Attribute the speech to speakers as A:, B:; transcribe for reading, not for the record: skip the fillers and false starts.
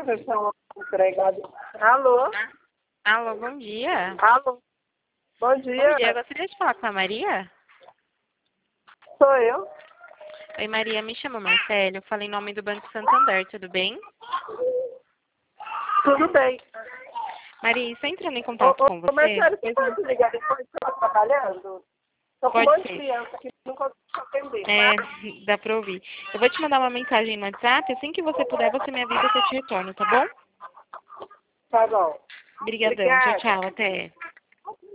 A: deixar uma empregada. Alô?
B: Alô, bom dia.
A: Alô? Bom dia.
B: Bom dia, eu gostaria de falar com a Maria.
A: Sou eu.
B: Oi, Maria, me chamo Marcelo, eu falo em nome do Banco Santander, tudo bem?
A: Tudo bem.
B: Maria, estou entrando em contato com você.
A: Marcelo, você pode ligar depois que eu estou trabalhando? Estou com um
B: Pode
A: monte de
B: ser.
A: criança que não consigo atender.
B: É, dá pra ouvir. Eu vou te mandar uma mensagem no WhatsApp, assim que você puder, você me avisa que eu te retorno, tá bom?
A: Tá bom.
B: Obrigadão, tchau,
A: Obrigada.
B: tchau, até.